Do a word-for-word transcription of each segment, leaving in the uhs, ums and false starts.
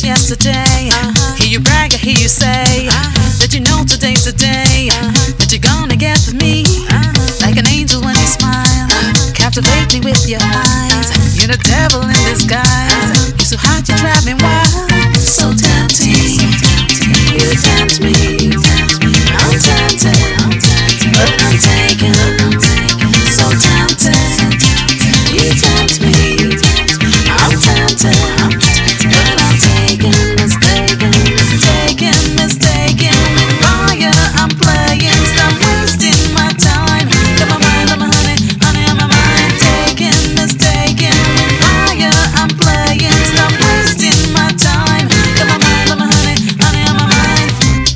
yesterday. Uh-huh. Hear you brag, I hear you say uh-huh. that you know today's the day uh-huh. that you're gonna get with me uh-huh. like an angel when you smile. Uh-huh. Captivate me with your eyes. Uh-huh. You're the devil in disguise. Uh-huh. You're so hot, you drive me wild. So tempting, you tempt me. I'm tempted, but I'm taken. So tempted, you tempt me. I'm tempted, but I'm taken, mistaken, mistaken, mistaken. With fire, I'm playing, stop wasting my time. Got my mind on my honey, honey on my mind. Taken, mistaken. With fire, I'm playing, stop wasting my time. Got my mind on my honey, honey on my mind.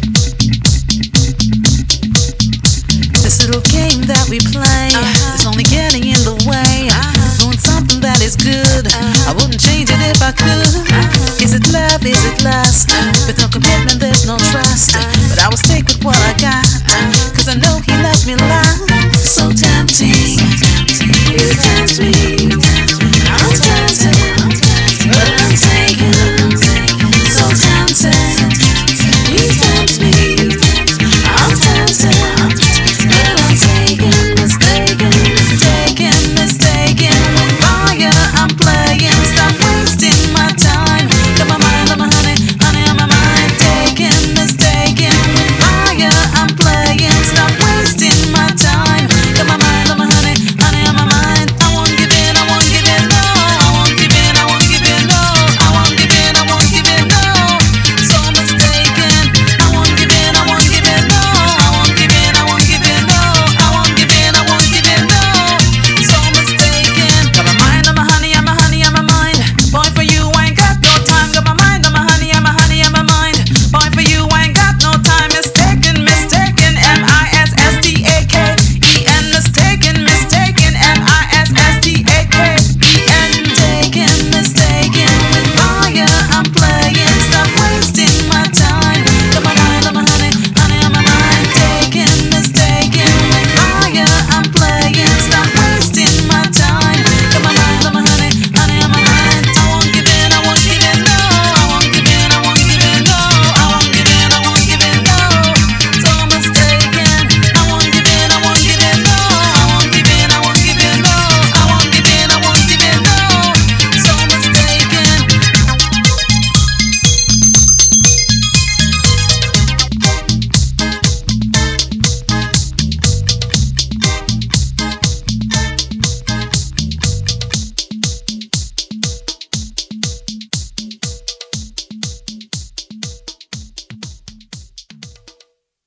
This little game that we play uh-huh. is only getting in the way. Uh-huh. Doing something that is good. Uh-huh. I wouldn't change it if I could. Uh-huh. Is it love? Is it lust? Uh-huh. With no commitment, there's no trust. Uh-huh. But I will stick with what I got. Uh-huh. Cause I know he loves me a lot. So tempting, you tempt me.